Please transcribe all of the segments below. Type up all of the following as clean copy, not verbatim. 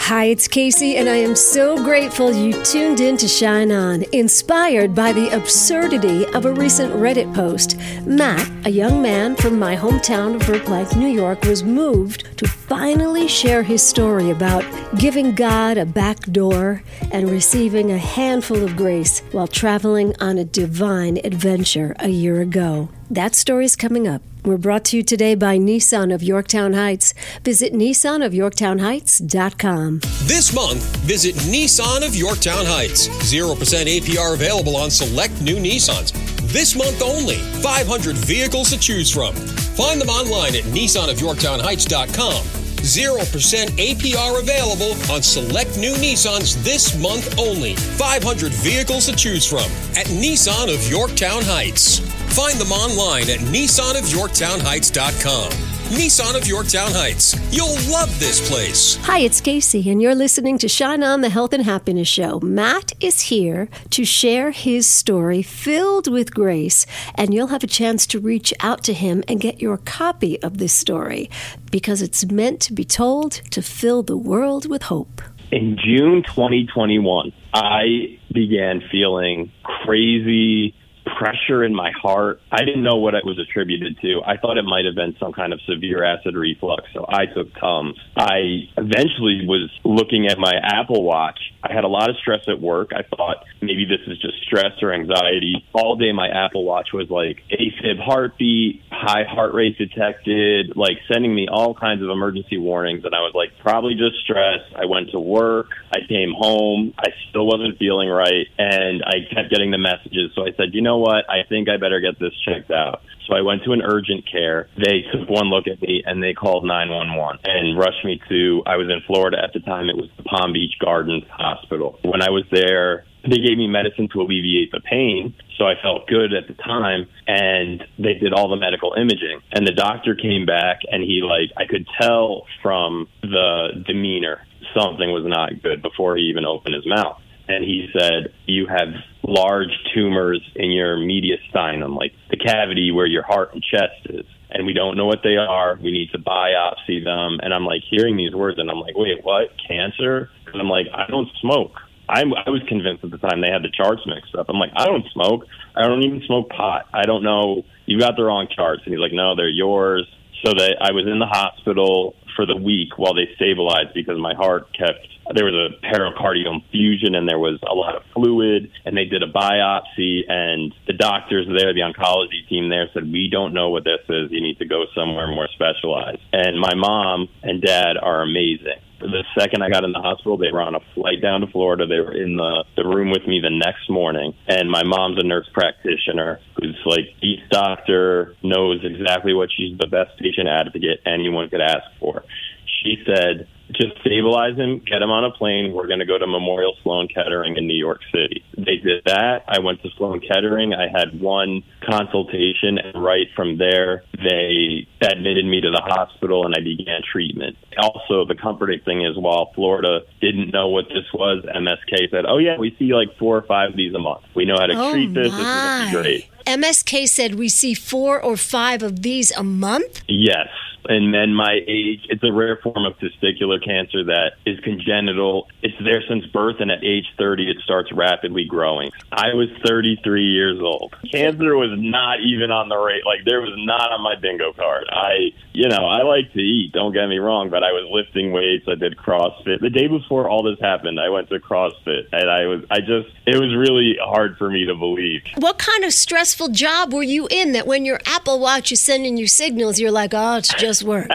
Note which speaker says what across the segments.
Speaker 1: Hi, it's Casey, and I am so grateful you tuned in to Shine On, inspired by the absurdity of a recent Reddit post. Matt, a young man from my hometown of Verplanck, New York, was moved to finally share his story about giving God a back door and receiving a handful of grace while traveling on a divine adventure a year ago. That story's coming up. We're brought to you today by Nissan of Yorktown Heights. Visit nissanofyorktownheights.com.
Speaker 2: This month, visit Nissan of Yorktown Heights. 0% APR available on select new Nissans. This month only, 500 vehicles to choose from. Find them online at nissanofyorktownheights.com. 0% APR available on select new Nissans this month only. 500 vehicles to choose from at Nissan of Yorktown Heights. Find them online at nissanofyorktownheights.com. Nissan of Yorktown Heights. You'll love this place.
Speaker 1: Hi, it's Casey, and you're listening to Shine On, the Health and Happiness Show. Matt is here to share his story filled with grace, and you'll have a chance to reach out to him and get your copy of this story because it's meant to be told to fill the world with hope.
Speaker 3: In June 2021, I began feeling crazy pressure in my heart. I didn't know what it was attributed to. I thought it might have been some kind of severe acid reflux, so I took Tums. I eventually was looking at my Apple Watch. I had a lot of stress at work. I thought maybe this is just stress or anxiety. All day my Apple Watch was like AFib heartbeat, high heart rate detected, like sending me all kinds of emergency warnings. And I was like, probably just stress. I went to work. I came home. I still wasn't feeling right. And I kept getting the messages. So I said, you know what? I think I better get this checked out. So I went to an urgent care. They took one look at me and they called 911 and rushed me to, I was in Florida at the time, it was the Palm Beach Gardens Hospital. When I was there, they gave me medicine to alleviate the pain, so I felt good at the time, and they did all the medical imaging. And the doctor came back, and I could tell from the demeanor something was not good before he even opened his mouth. And he said, you have large tumors in your mediastinum, like the cavity where your heart and chest is. And we don't know what they are. We need to biopsy them. And I'm like hearing these words, and I'm like, wait, what? Cancer? Because I'm like, I don't smoke. I was convinced at the time they had the charts mixed up. I'm like, I don't smoke. I don't even smoke pot. I don't know. You got the wrong charts. And he's like, no, they're yours. So I was in the hospital for the week while they stabilized because my heart there was a pericardial fusion and there was a lot of fluid, and they did a biopsy, and the doctors there, the oncology team there, said, we don't know what this is. You need to go somewhere more specialized. And my mom and dad are amazing. The second I got in the hospital, they were on a flight down to Florida. They were in the room with me the next morning. And my mom's a nurse practitioner who's like each doctor, knows exactly what she's the best patient advocate anyone could ask for. She said, just stabilize him, get him on a plane. We're going to go to Memorial Sloan Kettering in New York City. They did that. I went to Sloan Kettering. I had one consultation, and right from there, they admitted me to the hospital, and I began treatment. Also, the comforting thing is while Florida didn't know what this was, MSK said, oh, yeah, we see like 4 or 5 of these a month. We know how to treat this. This is going to be great.
Speaker 1: MSK said we see 4 or 5 of these a month?
Speaker 3: Yes. In men my age, it's a rare form of testicular cancer that is congenital. It's there since birth, and at age 30, it starts rapidly growing. I was 33 years old. Cancer was not even on the rate. Like, there was not on my bingo card. I like to eat, don't get me wrong, but I was lifting weights. I did CrossFit. The day before all this happened, I went to CrossFit, and it was really hard for me to believe.
Speaker 1: What kind of stressful job were you in that when your Apple Watch is sending you signals, you're like, oh, it's just work?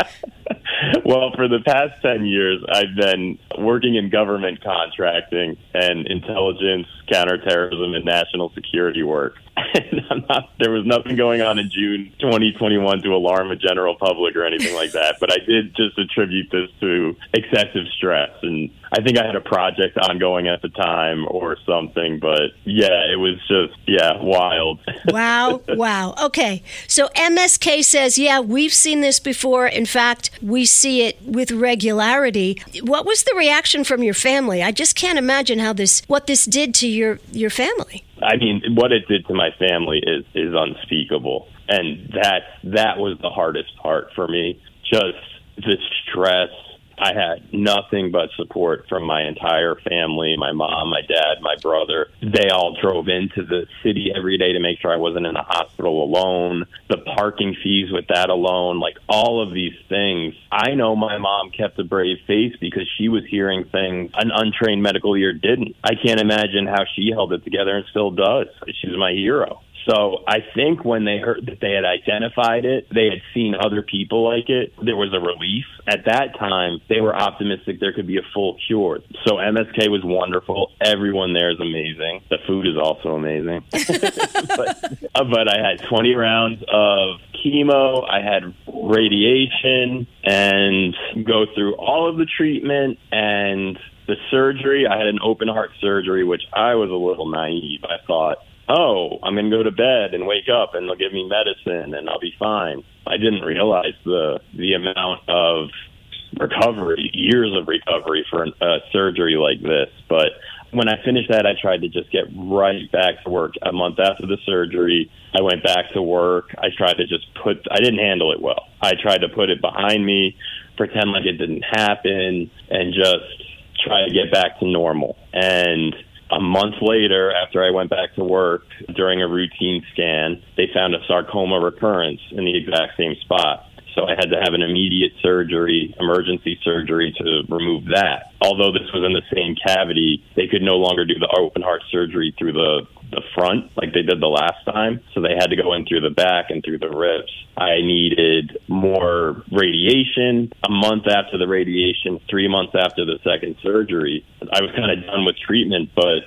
Speaker 3: Well, for the past 10 years, I've been working in government contracting and intelligence, counterterrorism, and national security work. And there was nothing going on in June 2021 to alarm the general public or anything like that. But I did just attribute this to excessive stress. And I think I had a project ongoing at the time or something. But yeah, it was just, wild.
Speaker 1: Wow. Okay. So MSK says, yeah, we've seen this before. In fact, we see it with regularity. What was the reaction from your family? I just can't imagine what this did to your family.
Speaker 3: I mean, what it did to my family is unspeakable. And that was the hardest part for me. Just the stress I had nothing but support from my entire family, my mom, my dad, my brother. They all drove into the city every day to make sure I wasn't in the hospital alone. The parking fees with that alone, like all of these things. I know my mom kept a brave face because she was hearing things an untrained medical ear didn't. I can't imagine how she held it together and still does. She's my hero. So I think when they heard that they had identified it, they had seen other people like it, there was a relief. At that time, they were optimistic there could be a full cure. So MSK was wonderful. Everyone there is amazing. The food is also amazing. but I had 20 rounds of chemo. I had radiation and go through all of the treatment and the surgery. I had an open heart surgery, which I was a little naive. I thought, oh, I'm going to go to bed and wake up and they'll give me medicine and I'll be fine. I didn't realize the amount of recovery, years of recovery for a surgery like this. But when I finished that, I tried to just get right back to work. A month after the surgery, I went back to work. I tried to just I didn't handle it well. I tried to put it behind me, pretend like it didn't happen, and just try to get back to normal. And a month later, after I went back to work, during a routine scan, they found a sarcoma recurrence in the exact same spot. So I had to have an immediate surgery, emergency surgery, to remove that. Although this was in the same cavity, they could no longer do the open heart surgery through the front like they did the last time. So they had to go in through the back and through the ribs. I needed more radiation. A month after the radiation, 3 months after the second surgery, I was kind of done with treatment, but,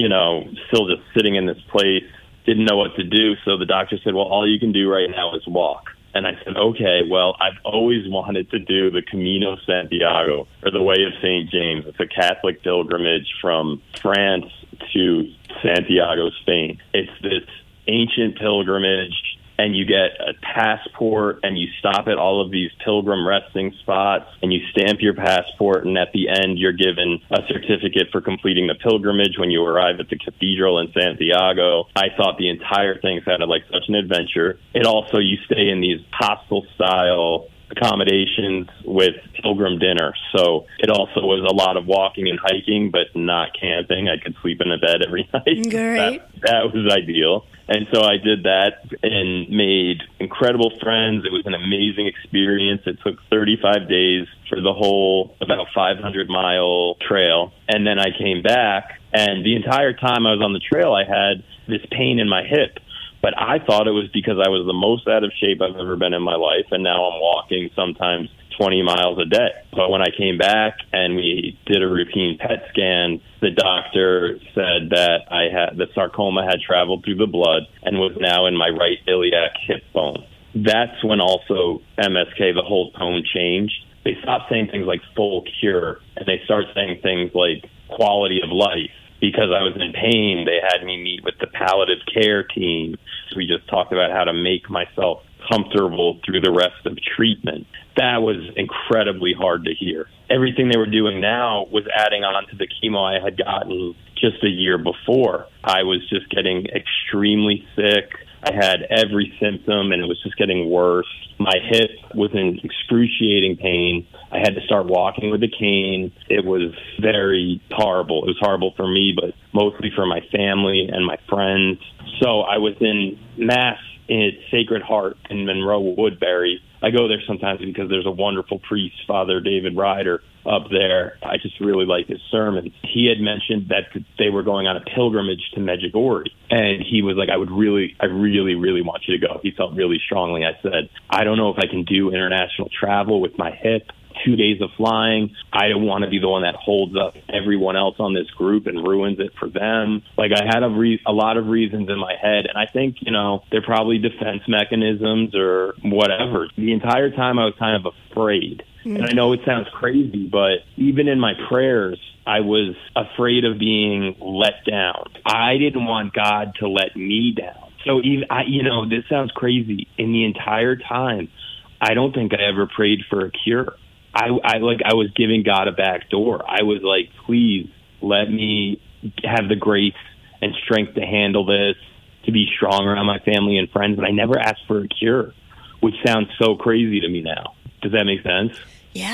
Speaker 3: still just sitting in this place, didn't know what to do. So the doctor said, well, all you can do right now is walk. And I said, okay, well, I've always wanted to do the Camino Santiago, or the Way of St. James. It's a Catholic pilgrimage from France to Santiago, Spain. It's this ancient pilgrimage, and you get a passport, and you stop at all of these pilgrim resting spots, and you stamp your passport, and at the end, you're given a certificate for completing the pilgrimage when you arrive at the cathedral in Santiago. I thought the entire thing sounded like such an adventure. It also, you stay in these hostel-style accommodations with pilgrim dinner. So it also was a lot of walking and hiking, but not camping. I could sleep in a bed every night.
Speaker 1: Great.
Speaker 3: That was ideal. And so I did that and made incredible friends. It was an amazing experience. It took 35 days for the whole about 500-mile trail. And then I came back, and the entire time I was on the trail, I had this pain in my hip. But I thought it was because I was the most out of shape I've ever been in my life, and now I'm walking sometimes 20 miles a day. But when I came back and we did a routine PET scan, the doctor said that the sarcoma had traveled through the blood and was now in my right iliac hip bone. That's when also MSK, the whole tone changed. They stopped saying things like full cure, and they started saying things like quality of life. Because I was in pain, they had me meet with the palliative care team. We just talked about how to make myself comfortable through the rest of treatment. That was incredibly hard to hear. Everything they were doing now was adding on to the chemo I had gotten just a year before. I was just getting extremely sick. I had every symptom, and it was just getting worse. My hip was in excruciating pain. I had to start walking with a cane. It was very horrible. It was horrible for me, but mostly for my family and my friends. So I was in Mass at Sacred Heart in Monroe Woodbury. I go there sometimes because there's a wonderful priest, Father David Ryder, up there. I just really like his sermons. He had mentioned that they were going on a pilgrimage to Medjugorje, and he was like, I really want you to go. He felt really strongly. I said, I don't know if I can do international travel with my hip. 2 days of flying. I don't want to be the one that holds up everyone else on this group and ruins it for them. Like, I had a lot of reasons in my head, and I think, they're probably defense mechanisms or whatever. The entire time I was kind of afraid. And I know it sounds crazy, but even in my prayers, I was afraid of being let down. I didn't want God to let me down. So even, this sounds crazy. In the entire time, I don't think I ever prayed for a cure. I was giving God a back door. I was like, please let me have the grace and strength to handle this, to be strong around my family and friends. But I never asked for a cure, which sounds so crazy to me now. Does that make sense?
Speaker 1: Yeah.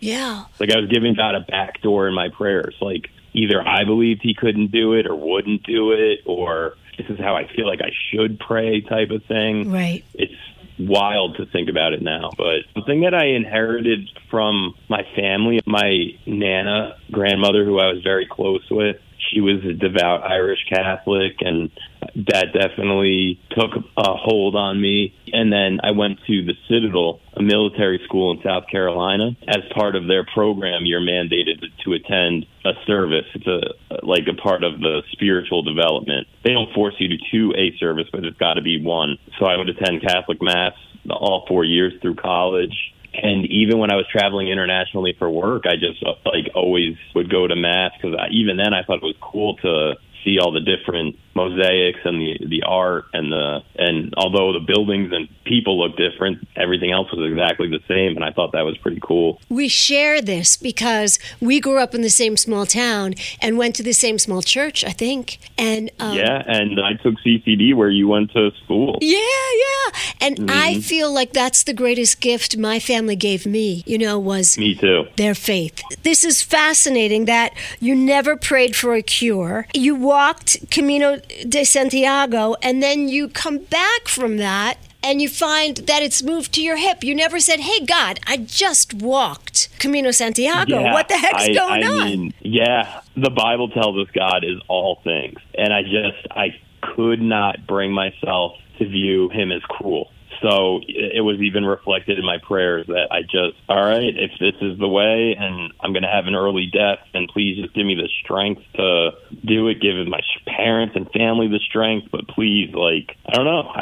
Speaker 1: Yeah.
Speaker 3: Like I was giving God a back door in my prayers. Like either I believed he couldn't do it or wouldn't do it, or this is how I feel like I should pray type of thing.
Speaker 1: Right.
Speaker 3: It's wild to think about it now. But the thing that I inherited from my family, my Nana, grandmother, who I was very close with, she was a devout Irish Catholic, and that definitely took a hold on me. And then I went to the Citadel, a military school in South Carolina. As part of their program, you're mandated to attend a service. It's a part of the spiritual development. They don't force you to a service, but it's got to be one. So I would attend Catholic Mass all 4 years through college. And even when I was traveling internationally for work, I just always would go to Mass, because even then I thought it was cool to see all the different mosaics and the art and although the buildings and people look different, everything else was exactly the same, and I thought that was pretty cool.
Speaker 1: We share this because we grew up in the same small town and went to the same small church, I think. And
Speaker 3: yeah, and I took CCD where you went to school.
Speaker 1: Yeah. And I feel like that's the greatest gift my family gave me, was
Speaker 3: me too.
Speaker 1: Their faith. This is fascinating that you never prayed for a cure. You walked Camino de Santiago, and then you come back from that and you find that it's moved to your hip. You never said, hey, God, I just walked Camino Santiago.
Speaker 3: Yeah,
Speaker 1: what the heck's going on?
Speaker 3: Mean, the Bible tells us God is all things. And I could not bring myself to view him as cruel. So it was even reflected in my prayers that all right, if this is the way and I'm going to have an early death, then please just give me the strength to do it, give my parents and family the strength. But please, I don't know.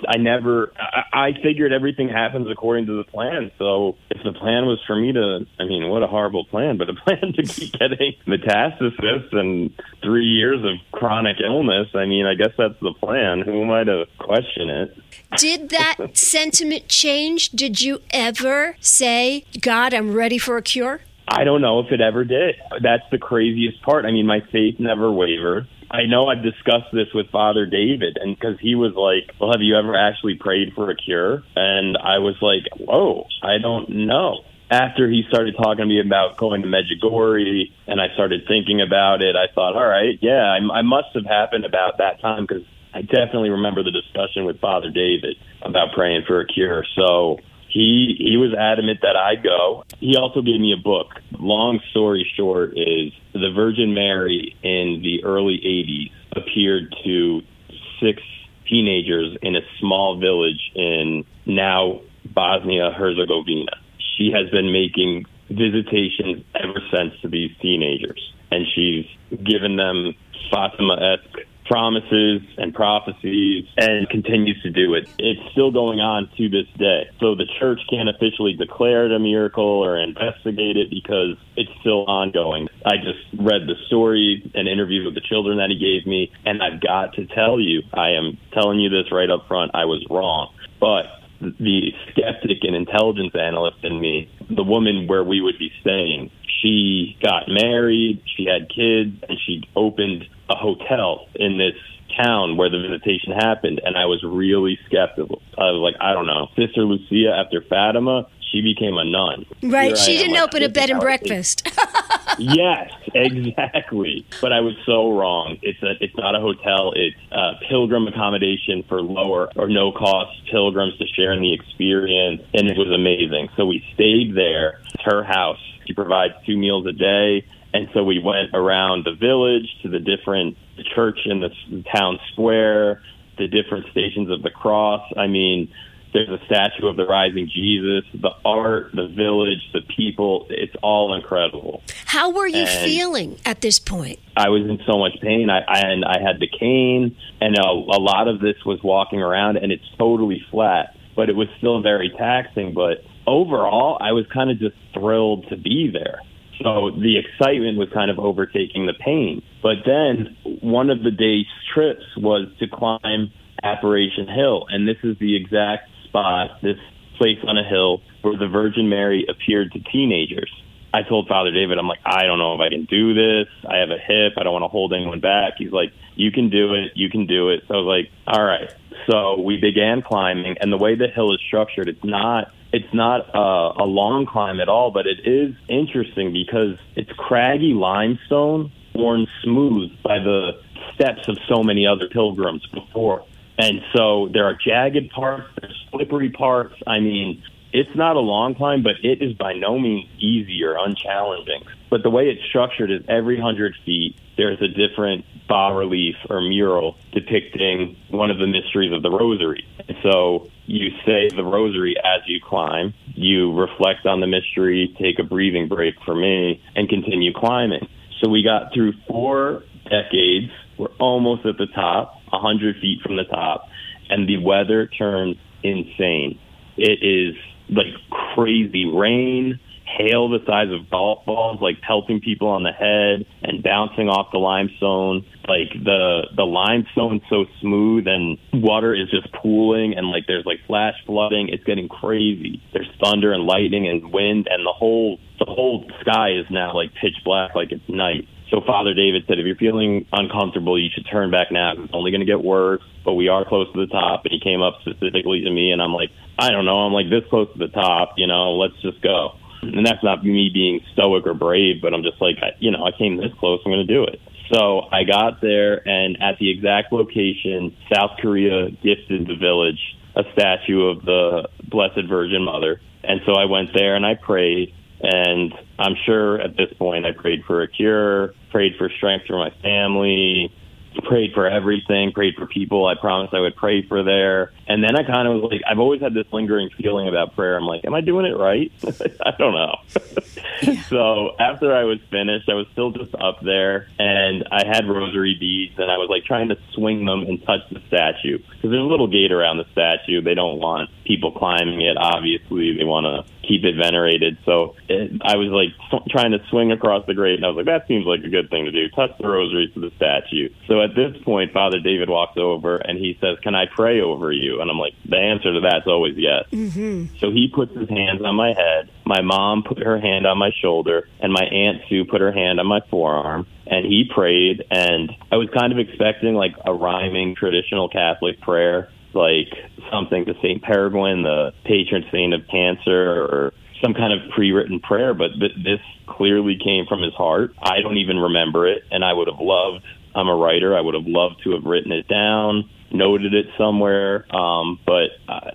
Speaker 3: I figured everything happens according to the plan. So if the plan was for me what a horrible plan, but a plan to keep getting metastasis and 3 years of chronic illness, I guess that's the plan. Who am I to question it?
Speaker 1: Did that sentiment change? Did you ever say, God, I'm ready for a cure?
Speaker 3: I don't know if it ever did. That's the craziest part. My faith never wavered. I know I've discussed this with Father David, and because he was like, well, have you ever actually prayed for a cure? And I was like, whoa, I don't know. After he started talking to me about going to Medjugorje, and I started thinking about it, I thought, all right, yeah, I must have happened about that time, because I definitely remember the discussion with Father David about praying for a cure. So he was adamant that I go. He also gave me a book. Long story short is the Virgin Mary in the early 80s appeared to 6 teenagers in a small village in now Bosnia-Herzegovina. She has been making visitations ever since to these teenagers, and she's given them Fatima-esque promises and prophecies and continues to do it. It's still going on to this day. So the church can't officially declare it a miracle or investigate it because it's still ongoing. I just read the story and interviews with the children that he gave me, and I've got to tell you, I am telling you this right up front, I was wrong. But the skeptic and intelligence analyst in me, the woman where we would be staying, she got married, she had kids, and she opened a hotel in this town where the visitation happened, and I was really skeptical. I was like, I don't know. Sister Lucia, after Fatima, she became a nun.
Speaker 1: Right, she didn't open a bed and breakfast.
Speaker 3: Yes, exactly. But I was so wrong. It's not a hotel. It's a pilgrim accommodation for lower or no cost pilgrims to share in the experience, and it was amazing. So we stayed there. It's her house. She provides 2 meals a day. And so we went around the village to the church in the town square, the different stations of the cross. There's a statue of the rising Jesus, the art, the village, the people. It's all incredible.
Speaker 1: How were you feeling at this point?
Speaker 3: I was in so much pain. I had the cane, and a lot of this was walking around, and it's totally flat, but it was still very taxing. But overall, I was kind of just thrilled to be there. So the excitement was kind of overtaking the pain. But then one of the day's trips was to climb Apparition Hill. And this is the exact spot, this place on a hill, where the Virgin Mary appeared to teenagers. I told Father David, I'm like, I don't know if I can do this. I have a hip. I don't want to hold anyone back. He's like, you can do it. You can do it. So I was like, all right. So we began climbing, and the way the hill is structured, it's not a long climb at all, but it is interesting because it's craggy limestone worn smooth by the steps of so many other pilgrims before. And so there are jagged parts, there's slippery parts. I mean, it's not a long climb, but it is by no means easy or unchallenging. But the way it's structured is every 100 feet, there's a different bas-relief or mural depicting one of the mysteries of the Rosary. And so you say the Rosary as you climb, you reflect on the mystery, take a breathing break for me, and continue climbing. So we got through 4 decades. We're almost at the top, 100 feet from the top, and the weather turns insane. It is like crazy rain, hail the size of golf balls, like pelting people on the head and bouncing off the limestone. Like the limestone's so smooth and water is just pooling, and like there's like flash flooding. It's getting crazy. There's thunder and lightning and wind, and the whole sky is now like pitch black, like it's night. So Father David said, if you're feeling uncomfortable, you should turn back now. It's only going to get worse, but we are close to the top. And he came up specifically to me, and I'm like, I don't know. I'm like this close to the top, let's just go. And that's not me being stoic or brave, but I'm just like, I came this close. I'm going to do it. So I got there, and at the exact location, South Korea gifted the village a statue of the Blessed Virgin Mother. And so I went there and I prayed. And I'm sure at this point I prayed for a cure, prayed for strength for my family, prayed for everything, prayed for people I promised I would pray for there. And then I kind of was like, I've always had this lingering feeling about prayer. I'm like, am I doing it right? I don't know. Yeah. So after I was finished, I was still just up there, and I had rosary beads, and I was like trying to swing them and touch the statue. Because there's a little gate around the statue. They don't want people climbing it, obviously. They want to keep it venerated. So I was like trying to swing across the grate, and I was like, that seems like a good thing to do. Touch the rosary to the statue. So at this point, Father David walks over, and he says, can I pray over you? And I'm like, the answer to that's always yes. Mm-hmm. So he puts his hands on my head. My mom put her hand on my shoulder, and my Aunt Sue put her hand on my forearm. And he prayed, and I was kind of expecting like a rhyming traditional Catholic prayer, like something to St. Peregrine, the patron saint of cancer, or some kind of pre-written prayer, but this clearly came from his heart. I don't even remember it, and I would have loved, I'm a writer, I would have loved to have written it down, noted it somewhere, but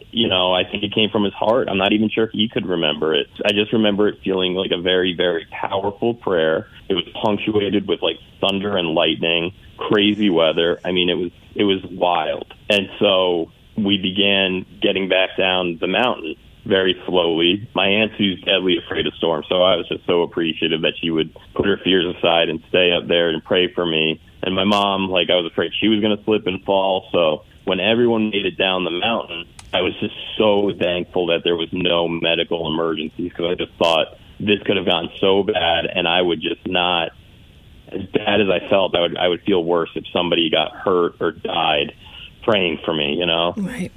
Speaker 3: I think it came from his heart. I'm not even sure he could remember it. I just remember it feeling like a very, very powerful prayer. It was punctuated with like thunder and lightning, crazy weather. I mean, it was wild. And so we began getting back down the mountain very slowly. My Aunt Sue's deadly afraid of storms, so I was just so appreciative that she would put her fears aside and stay up there and pray for me. And my mom, I was afraid she was going to slip and fall, so when everyone made it down the mountain, I was just so thankful that there was no medical emergencies, because I just thought this could have gone so bad, and I would just not, as bad as I felt, I would feel worse if somebody got hurt or died praying for me, Right.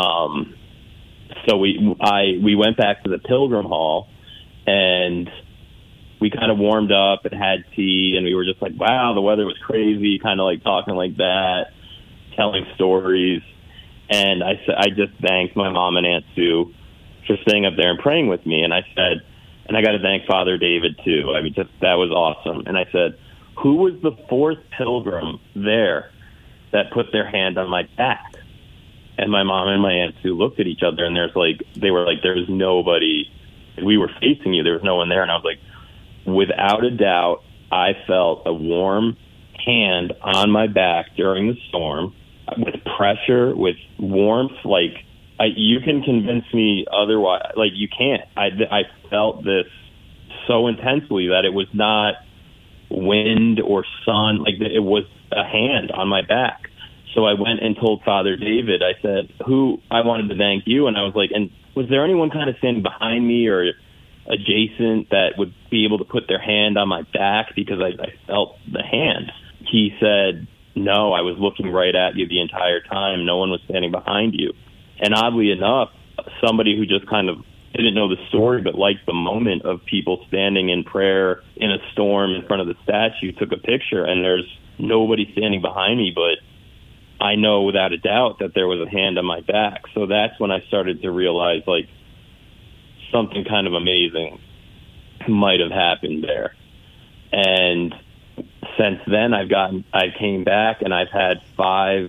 Speaker 3: So we went back to the Pilgrim Hall, and we kind of warmed up and had tea, and we were just like, wow, the weather was crazy, kind of like talking like that, telling stories. And I just thanked my mom and Aunt Sue for staying up there and praying with me. And I said, and I got to thank Father David too. I mean, that was awesome. And I said, who was the 4th pilgrim there that put their hand on my back? And my mom and my Aunt Sue looked at each other, and they were like, there was nobody. We were facing you. There was no one there. And I was like, without a doubt, I felt a warm hand on my back during the storm, with pressure, with warmth. You can convince me otherwise. You can't. I felt this so intensely that it was not wind or sun. It was a hand on my back. So I went and told Father David, I said, I wanted to thank you. And I was like, and was there anyone kind of standing behind me or adjacent that would be able to put their hand on my back, because I felt the hand? He said, no, I was looking right at you the entire time. No one was standing behind you. And oddly enough, somebody who just kind of didn't know the story, but liked the moment of people standing in prayer in a storm in front of the statue, took a picture, and there's nobody standing behind me, but I know without a doubt that there was a hand on my back. So that's when I started to realize, like, something kind of amazing might have happened there. And since then, I came back, and I've had five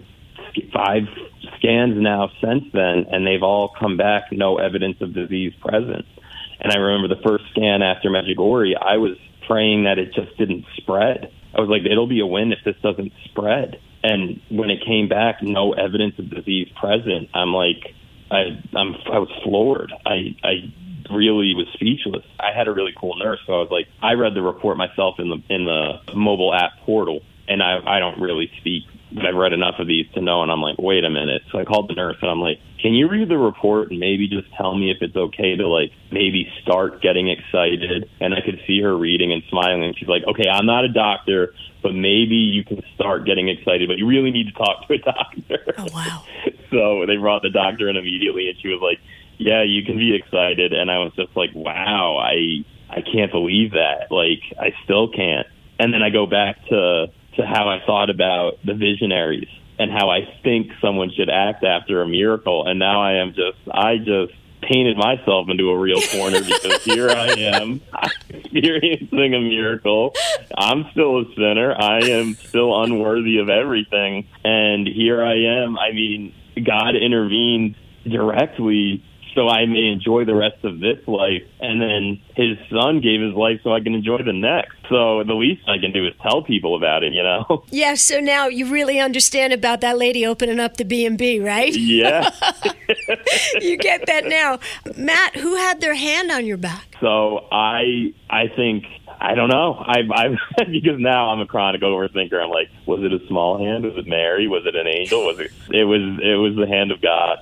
Speaker 3: scans now since then, and they've all come back, no evidence of disease present. And I remember the first scan after Medjugorje, I was praying that it just didn't spread. I was like, it'll be a win if this doesn't spread. And when it came back, no evidence of disease present, I'm like, I was floored. I really was speechless. I had a really cool nurse, so I was like, I read the report myself in the mobile app portal, and I don't really speak, but I've read enough of these to know, and I'm like, wait a minute. So I called the nurse, and I'm like, can you read the report and maybe just tell me if it's okay to, like, maybe start getting excited? And I could see her reading and smiling, and she's like, okay, I'm not a doctor, but maybe you can start getting excited, but you really need to talk to a doctor.
Speaker 1: Oh, wow.
Speaker 3: So they brought the doctor in immediately, and she was like, yeah, you can be excited. And I was just like, wow, I can't believe that. Like, I still can't. And then I go back to how I thought about the visionaries and how I think someone should act after a miracle. And now I just painted myself into a real corner because here I am experiencing a miracle. I'm still a sinner. I am still unworthy of everything. And here I am. I mean, God intervened directly so I may enjoy the rest of this life. And then his son gave his life so I can enjoy the next. So the least I can do is tell people about it, you know?
Speaker 1: Yeah, so now you really understand about that lady opening up the B&B, right?
Speaker 3: Yeah.
Speaker 1: You get that now. Matt, who had their hand on your back?
Speaker 3: So I think, I don't know. I because now I'm a chronic overthinker. I'm like, was it a small hand? Was it Mary? Was it an angel? It was the hand of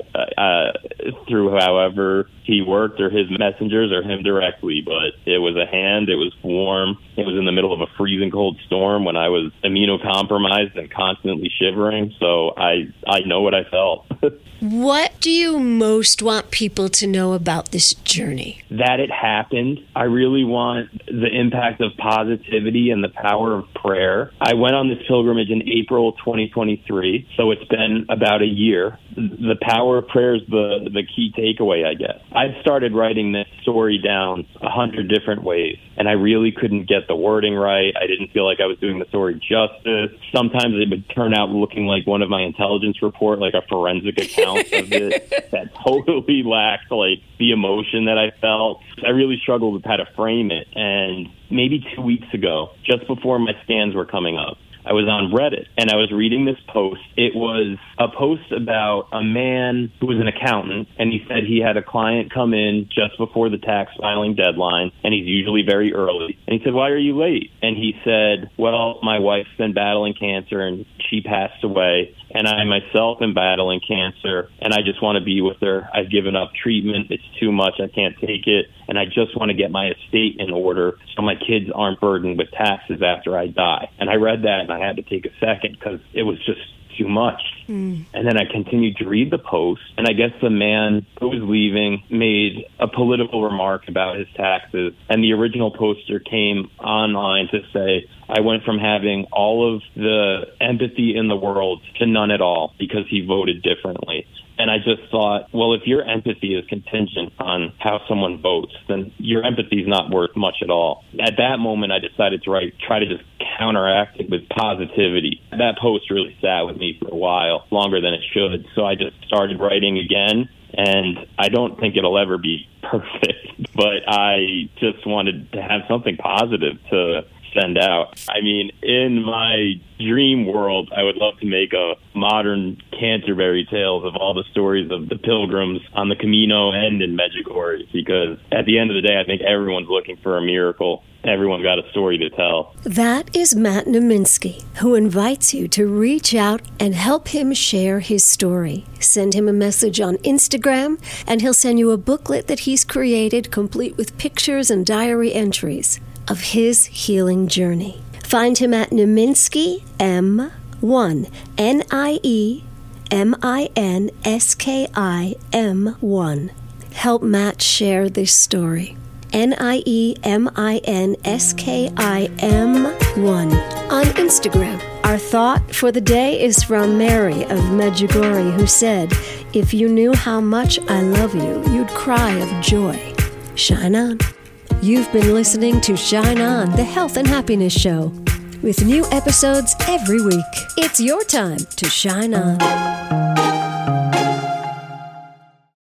Speaker 3: God through however he worked, or his messengers, or him directly. But it was a hand. It was warm. It was in the middle of a freezing cold storm when I was immunocompromised and constantly shivering. So I know what I felt.
Speaker 1: What do you most want people to know about this journey?
Speaker 3: That it happened. I really want the impact of positivity and the power of prayer. I went on this pilgrimage in April 2023, so it's been about a year. The power of prayer is the key takeaway, I guess. I've started writing this story down 100 different ways, and I really couldn't get the wording right. I didn't feel like I was doing the story justice. Sometimes it would turn out looking like one of my intelligence report, like a forensic account of it that totally lacked like the emotion that I felt. I really struggled with how to frame it. And maybe 2 weeks ago, just before my scans were coming up, I was on Reddit and I was reading this post. It was a post about a man who was an accountant, and he said he had a client come in just before the tax filing deadline, and he's usually very early. And he said, "Why are you late?" And he said, "Well, my wife's been battling cancer and she passed away, and I myself am battling cancer, and I just want to be with her. I've given up treatment. It's too much. I can't take it. And I just want to get my estate in order so my kids aren't burdened with taxes after I die." And I read that and I had to take a second because it was just too much. And then I continued to read the post, and I guess the man who was leaving made a political remark about his taxes, and the original poster came online to say, "I went from having all of the empathy in the world to none at all because he voted differently." And I just thought, well, if your empathy is contingent on how someone votes, then your empathy is not worth much at all. At that moment, I decided to try to just counteract it with positivity. That post really sat with me for a while, longer than it should. So I just started writing again, and I don't think it'll ever be perfect, but I just wanted to have something positive to send out. I mean, in my dream world, I would love to make a modern Canterbury Tales of all the stories of the pilgrims on the Camino and in Medjugorje, because at the end of the day, I think everyone's looking for a miracle. Everyone's got a story to tell.
Speaker 1: That is Matt Neminski, who invites you to reach out and help him share his story. Send him a message on Instagram, and he'll send you a booklet that he's created, complete with pictures and diary entries of his healing journey. Find him at Neminski M1, NIEMINSKIM1. help Matt share this story. NIEMINSKIM1 on Instagram. Our thought for the day is from Mary of Medjugorje, who said, "If you knew how much I love you, you'd cry of joy." Shine on. You've been listening to Shine On, the Health and Happiness Show, with new episodes every week. It's your time to shine on.